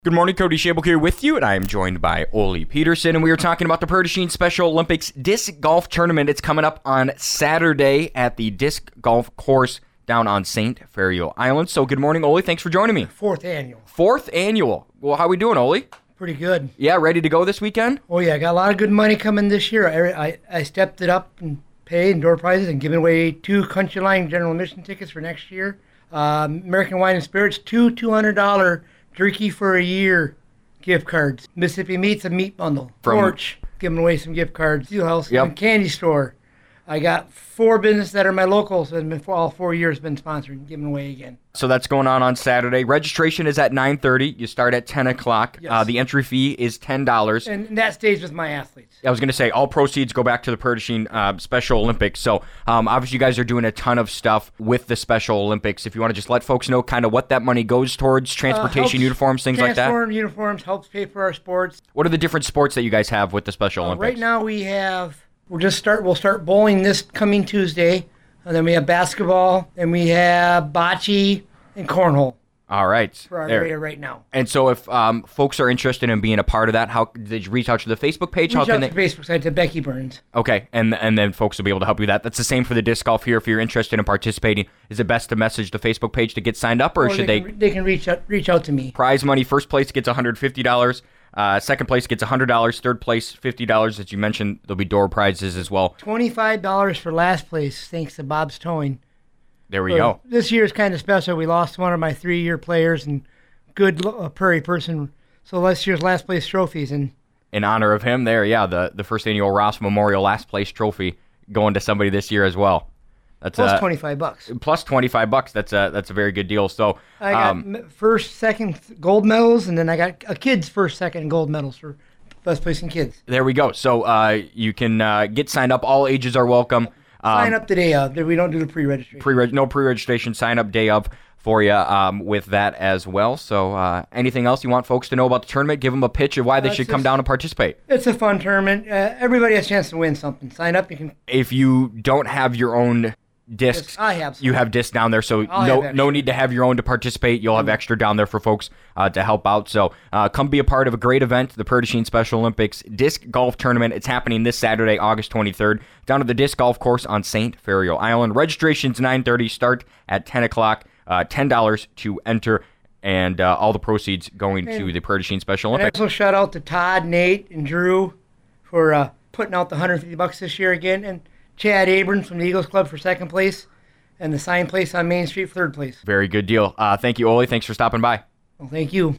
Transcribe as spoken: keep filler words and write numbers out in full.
Good morning, Cody Shabel here with you, and I am joined by Ole Peterson, and we are talking about the Perdocene Special Olympics Disc Golf Tournament. It's coming up on Saturday at the Disc Golf Course down on Saint Ferriol Island. So good morning, Ole. Thanks for joining me. Fourth annual. Fourth annual. Well, how we doing, Ole? Pretty good. Yeah, ready to go this weekend? Oh, yeah. I got a lot of good money coming this year. I, I, I stepped it up and paid and door prizes and given away two Country Line general admission tickets for next year. Uh, American Wine and Spirits, two two hundred dollars Jerky for a Year gift cards. Mississippi Meats, a meat bundle. From- Porch, giving away some gift cards. Steelhouse Yep. and Candy Store. I got four businesses that are my locals and been for all four years been sponsored and given away again. So that's going on on Saturday. Registration is at nine thirty. You start at ten o'clock. Yes. Uh, the entry fee is ten dollars. And that stays with my athletes. I was going to say, all proceeds go back to the Perdocene uh, Special Olympics. So, um, obviously, you guys are doing a ton of stuff with the Special Olympics. If you want to just let folks know kind of what that money goes towards, transportation, Uh, helps uniforms, things like that. Transform uniforms helps pay for our sports. What are the different sports that you guys have with the Special Uh, Olympics? right now we have, we'll just start, we'll start bowling this coming Tuesday. And then we have basketball, and we have bocce and cornhole All right. for our There. area right now. And so if um, folks are interested in being a part of that, how did you reach out to the Facebook page? How Reach can out to they? the Facebook site to Becky Burns. Okay, and and then folks will be able to help you with that. That's the same for the disc golf here. If you're interested in participating, is it best to message the Facebook page to get signed up, or, Or should they? Can, they can reach out, reach out to me. Prize money, first place gets one hundred fifty dollars. Uh, second place gets one hundred dollars. Third place, fifty dollars. As you mentioned, there'll be door prizes as well. twenty-five dollars for last place, thanks to Bob's Towing. There we So go. This year is kind of special. We lost one of my three-year players and good uh, Prairie person. So last year's last place trophies, and In honor of him there, yeah, the, the first annual Ross Memorial last place trophy going to somebody this year as well. That's plus uh, twenty-five bucks. plus twenty-five bucks. That's a, that's a very good deal. So I got um, m- first, second gold medals, and then I got a kids first, second gold medals for best place in kids. there we go. So uh, you can uh, get signed up. All ages are welcome. Um, Sign up the day of. We don't do the pre-registration. Pre no pre-registration. Sign up day of for you um, with that as well. So uh, anything else you want folks to know about the tournament? Give them a pitch of why they Uh, should it's come just- down and participate. It's a fun tournament. Uh, everybody has a chance to win something. Sign up. You can. If you don't have your own discs, I have some. you have discs down there, so I'll no have no extra. need to have your own to participate. You'll have extra down there for folks uh, to help out. So uh, come be a part of a great event, the Perdocene Special Olympics Disc Golf Tournament. It's happening this Saturday, August twenty-third, down at the Disc Golf Course on Saint Ferriol Island. Registration's nine thirty, start at ten o'clock, uh, ten dollars to enter, and uh, all the proceeds going to And- the Perdocene Special And Olympics. also shout out to Todd, Nate, and Drew for uh, putting out the one hundred fifty bucks this year again, and Chad Abrams from the Eagles Club for second place, and the sign place on Main Street for third place. Very good deal. Uh, thank you, Ole. Thanks for stopping by. Well, thank you.